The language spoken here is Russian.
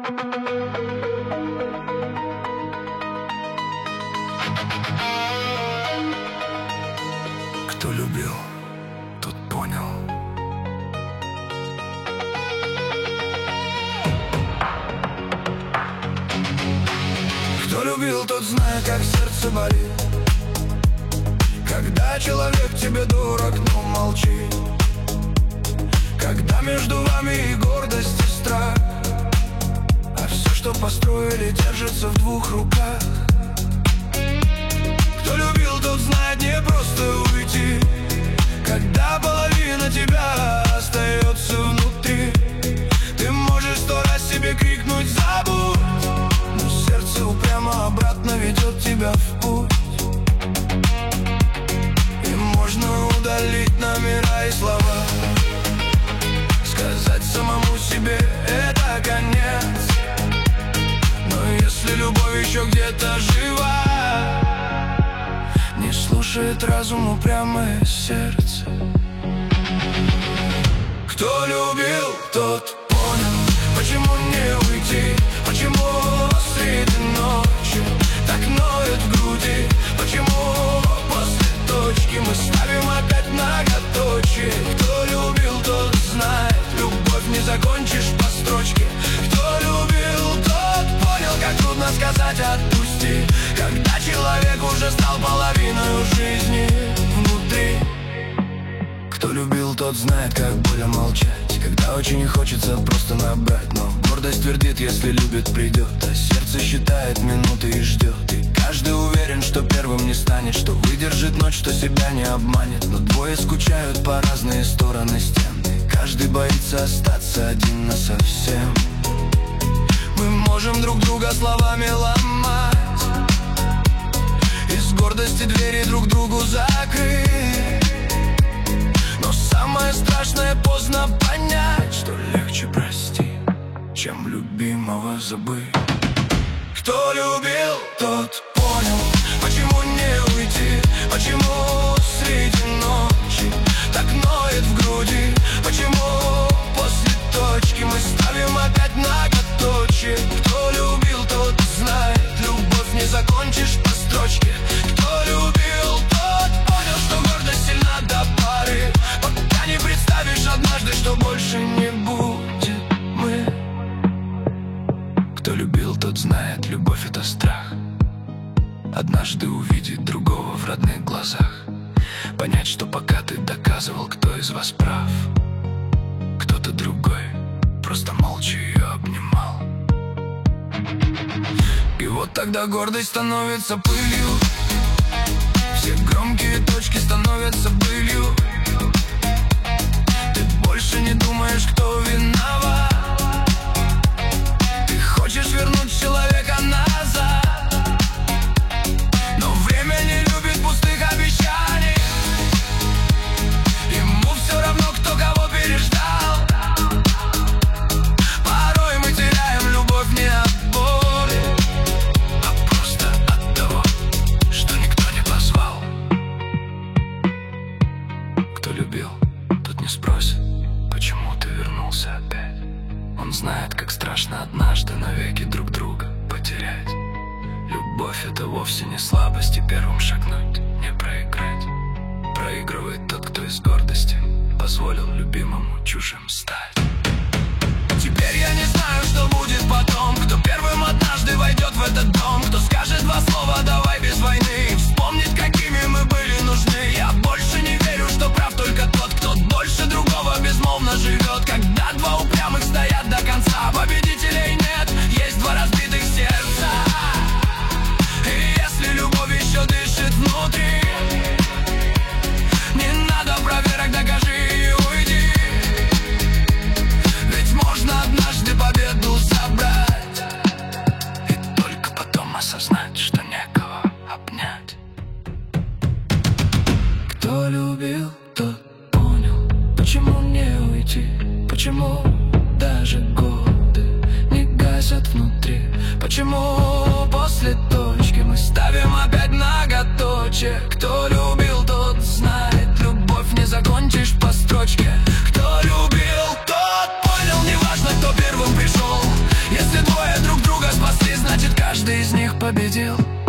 Кто любил, тот понял. Кто любил, тот знает, как сердце болит, когда человек тебе дорог, но молчи. Когда между вами и гордость, и страх, а все, что построили, держится в двух руках. Кто любил, тот знает, не просто уйти, когда половина тебя остается внутри. Ты можешь 100 раз себе крикнуть «забудь», но сердце упрямо обратно ведет тебя в путь. И можно удалить номера и слова, сказать самому себе «это конец». Но если любовь еще где-то жива, не слушает разум, упрямое сердце. Кто любил, тот понял, почему не уйти, почему среди ночи так ноет в груди, почему после точки мы ставим опять многоточие. Кто любил, тот знает, любовь не закончишь по строчке. Кто любил, тот понял, как трудно сказать «отпусти», когда человек уже стал половиной жизни внутри. Кто любил, тот знает, как больно молчать, когда очень хочется просто набрать, но гордость твердит, если любит, придет, а сердце считает минуты и ждет. И каждый уверен, что первым не станет, что выдержит ночь, что себя не обманет. Но двое скучают по разные стороны стен, и каждый боится остаться один насовсем. Мы можем друг друга словами ломать, из гордости двери друг другу закрыть. Но самое страшное поздно понять, что легче простить, чем любимого забыть. Кто любил, тот понял, почему не уйти, почему среди ночи так ноет в груди, почему после точки мы ставим опять многоточие. Кто любил, тот знает, любовь не закончишь по строчке. Кто любил, тот понял, что гордость сильна до пары, пока не представишь однажды, что больше не будет мы. Кто любил, тот знает, любовь — это страх, однажды увидеть другого в родных глазах, понять, что пока ты доказывал, кто из вас прав, кто-то другой просто молча ее обнимал. И вот тогда гордость становится пылью, все громкие точки становятся былью. Ты больше не думаешь, кто виноват, ты хочешь вернуть человека назад, но время не любит пустых обещаний. Ему все равно, кто кого переждал. Порой мы теряем любовь не от боли, а просто от того, что никто не позвал. Кто любил, тот не спросит, почему ты вернулся опять. Он знает, как страшно однажды навеки друг друга потерять. Любовь — это вовсе не слабость, и первым шагнуть не проиграть. Проигрывает тот, кто из гордости позволил любимому чужим стать. Теперь я не знаю, что будет потом, кто первым однажды войдет в этот дом, кто скажет два слова «давай без войны», вспомнить, какими мы были нужны. Я больше не верю, что прав только тот, кто больше другого безмолвно живет. Когда два упрямых стоят до конца, победителей нет, есть два разбитых сердца. И если любовь еще дышит внутри, не надо проверок, докажи и уйди. Ведь можно однажды победу забрать и только потом осознать, что некого обнять. Кто любил, тот понял, почему не уйти, почему даже годы не гасят внутри, почему после точки мы ставим опять многоточие. Кто любил, тот знает, любовь не закончишь по строчке. Кто любил, тот понял, неважно, кто первым пришел, если двое каждый из них победил.